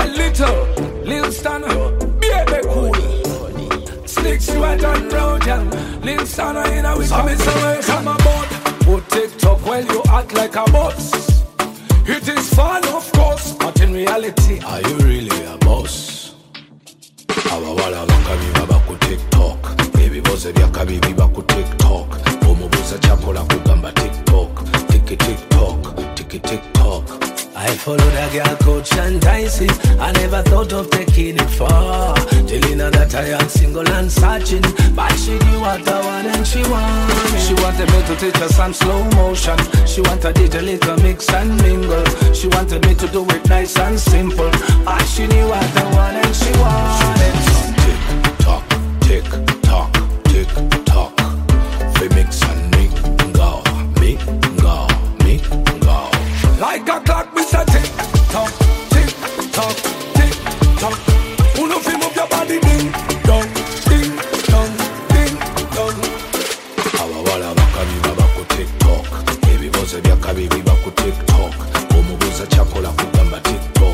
Yeah, Lil Stunner, baby cool. Slick Stewart and Roger, Lil Stunner in a week. Come aboard, put TikTok while you act like a boss. It is fun, of course, but in reality, are you really a boss? Abawala bakabiba baku TikTok, baby boze byakabibi baku TikTok. Omubuza chakola kugamba TikTok, tiki TikTok. I followed a girl called Shantaisi. I never thought of taking it far. Telling her that I am single and searching, but she knew what I want and she wanted. She wanted me to teach her some slow motion. She wanted a little mix and mingle. She wanted me to do it nice and simple, but she knew what I want and she wanted. Tick tock, fi mix and mingle, mingle. Like a clock, we say tick tock, tick tock, tick tock. Uno fi move your body, ding dong, ding dong, ding dong. Abawala bakabiba baku TikTok, baby boze byakabibi baku TikTok. Omubuza chakola kugamba TikTok,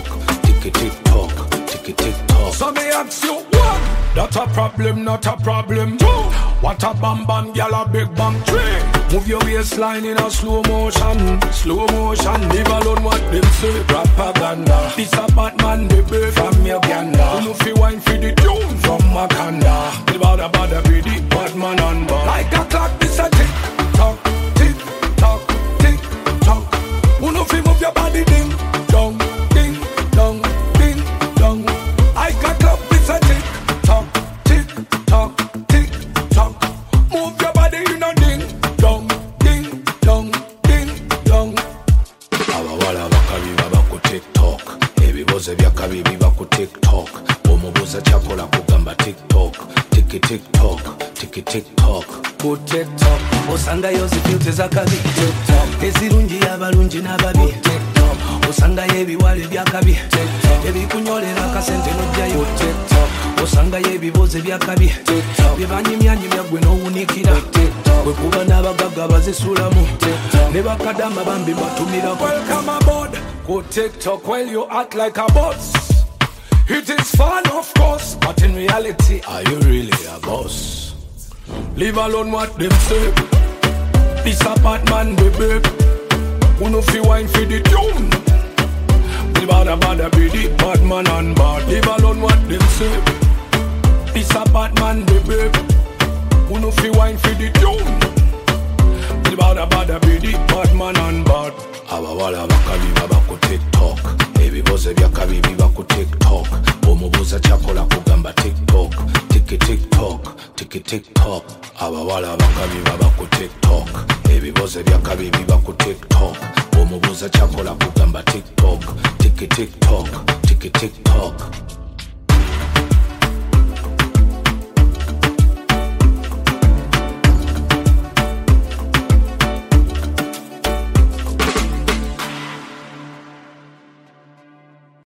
tiki TikTok. So me ask you one, that a problem, not a problem. Two, what a bam bam, gyal a big bang. Three, move your waistline in a slow motion. Leave alone what them say. Propaganda. This a Batman, baby from Uganda. You fi wine fi the tune from Wakanda. The bada be the Batman and bad. Like a clock, this a tick tock, tick tock, tick tock. You fi move your body, ding dong, ding dong, ding dong. Like a clock, this a tick tock, tick tock, tick tock. Move your body, you know, ding dong, ding dong, ding dong. Abawala bakabiba baku TikTok, baby boze byakabibi baku TikTok. Omubuza chakola kugamba TikTok, tiki TikTok. Ku TikTok osanga yo zifute zakabi TikTok, ezirungi abalungi n'ababi TikTok, osanga yo ebiwale byakabi TikTok, ebikunyolera akasente n'ojjayo TikTok, osanga yo ebibuuzo byakabi TikTok, byebanyimyanyimya gwe n'owunikira TikTok, bwe kuba n'abagagga bazisulamu TikTok, ne bakadama bambi batumira. Welcome aboard, ku TikTok while you act like a boss. It is fun, of course, but in reality, are you really a boss? Leave alone what them say. This a Batman, baby. Uno fi wine fi the tune. The bada be the Batman and bad. Leave alone what them say. This a Batman, baby. Uno fi wine fi the tune. The bada be the Batman and bad. Abawala bakabiba baku TikTok, baby boze byakabibi baku TikTok. Omubuza chakola kugamba TikTok, tiki TikTok. Abawala bakabiba baku TikTok, baby boze byakabibi baku TikTok. Omubuza chakola kugamba TikTok, tiki TikTok.